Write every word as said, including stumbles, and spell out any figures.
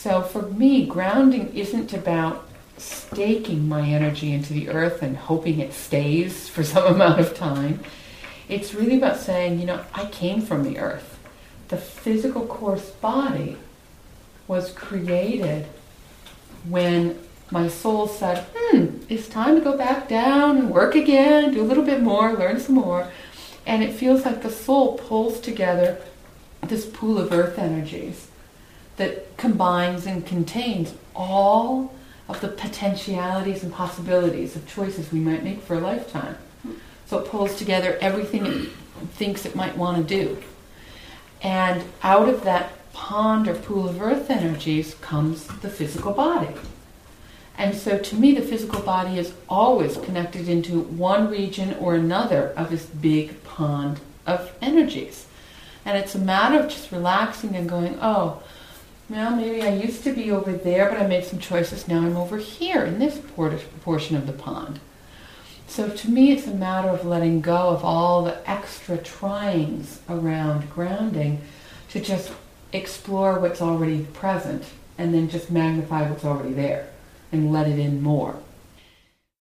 So for me, grounding isn't about staking my energy into the earth and hoping it stays for some amount of time. It's really about saying, you know, I came from the earth. The physical coarse body was created when my soul said, hmm, it's time to go back down and work again, do a little bit more, learn some more. And it feels like the soul pulls together this pool of earth energies that combines and contains all of the potentialities and possibilities of choices we might make for a lifetime. So it pulls together everything it thinks it might want to do. And out of that pond or pool of earth energies comes the physical body. And so to me, the physical body is always connected into one region or another of this big pond of energies. And it's a matter of just relaxing and going, oh, well, maybe I used to be over there, but I made some choices. Now I'm over here in this portion of the pond. So to me, it's a matter of letting go of all the extra tryings around grounding to just explore what's already present and then just magnify what's already there and let it in more.